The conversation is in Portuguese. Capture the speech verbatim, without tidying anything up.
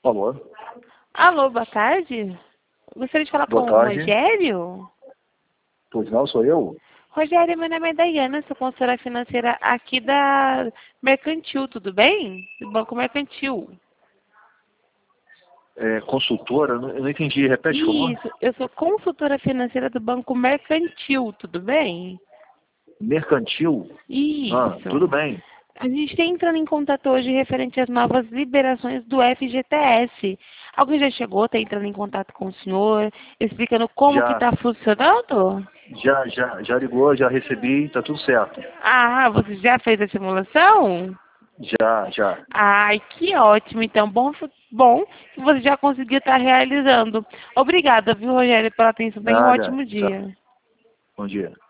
Alô? Alô, boa tarde. Gostaria de falar Boa com o tarde. Rogério. Pois não, sou eu? Rogério, meu nome é Dayana, sou consultora financeira aqui da Mercantil, tudo bem? Do Banco Mercantil. É, consultora? Eu não eu não entendi. Repete, por favor. Isso, eu sou consultora financeira do Banco Mercantil, tudo bem? Mercantil? Ah, Isso. tudo bem. A gente está entrando em contato hoje referente às novas liberações do F G T S. Alguém já chegou, está entrando em contato com o senhor, explicando como que Já, está funcionando? já, já, já ligou, já recebi, tá tudo certo. Ah, você já fez a simulação? Já, já. Ai, que ótimo. Então, bom, bom que você já conseguiu estar realizando. Obrigada, viu, Rogério, pela atenção. Tenha um Nada. ótimo Tá. dia. Bom dia.